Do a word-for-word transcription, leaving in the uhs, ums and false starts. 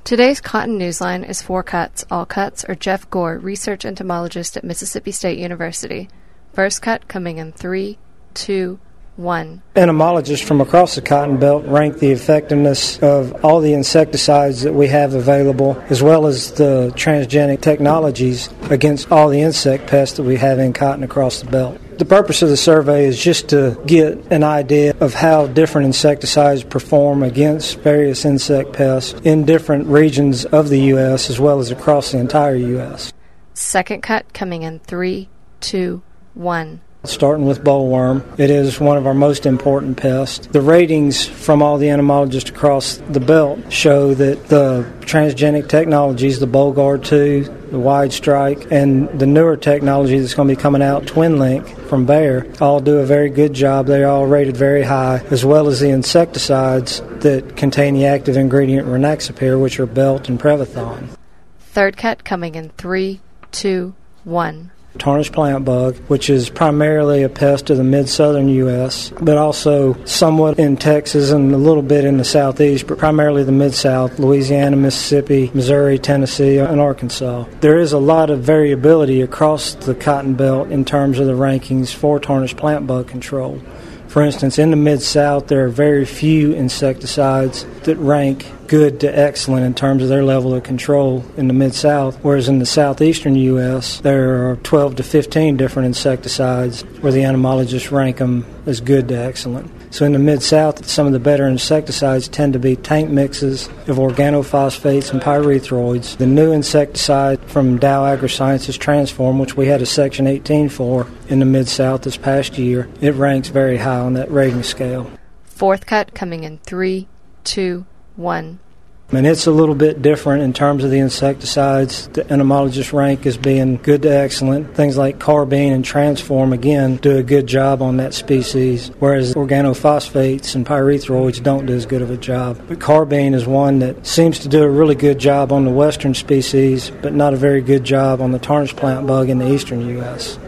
Today's Cotton Newsline is Four Cuts. All cuts are Jeff Gore, research entomologist at Mississippi State University. First cut coming in three, two, one. Entomologists from across the Cotton Belt rank the effectiveness of all the insecticides that we have available, as well as the transgenic technologies against all the insect pests that we have in cotton across the belt. The purpose of the survey is just to get an idea of how different insecticides perform against various insect pests in different regions of the U S as well as across the entire U S. Second cut coming in three, two, one. Starting with bollworm, it is one of our most important pests. The ratings from all the entomologists across the belt show that the transgenic technologies, the Bollgard two, the Wide Strike, and the newer technology that's going to be coming out, Twin Link from Bayer, all do a very good job. They're all rated very high, as well as the insecticides that contain the active ingredient Rynaxypyr, which are Belt and Prevathon. Third cut coming in three, two, one. Tarnished plant bug, which is primarily a pest of the mid-southern U S, but also somewhat in Texas and a little bit in the southeast, but primarily the mid-south, Louisiana, Mississippi, Missouri, Tennessee, and Arkansas. There is a lot of variability across the Cotton Belt in terms of the rankings for tarnished plant bug control. For instance, in the Mid-South, there are very few insecticides that rank good to excellent in terms of their level of control in the Mid-South, whereas in the southeastern U S, there are twelve to fifteen different insecticides where the entomologists rank them as good to excellent. So in the Mid-South, some of the better insecticides tend to be tank mixes of organophosphates and pyrethroids. The new insecticide from Dow AgroSciences, Transform, which we had a Section eighteen for in the Mid-South this past year, it ranks very high on that rating scale. Fourth cut coming in three, two, one. And it's a little bit different in terms of the insecticides. The entomologists rank as being good to excellent. Things like Carbene and Transform, again, do a good job on that species, whereas organophosphates and pyrethroids don't do as good of a job. But Carbene is one that seems to do a really good job on the western species, but not a very good job on the tarnished plant bug in the eastern U S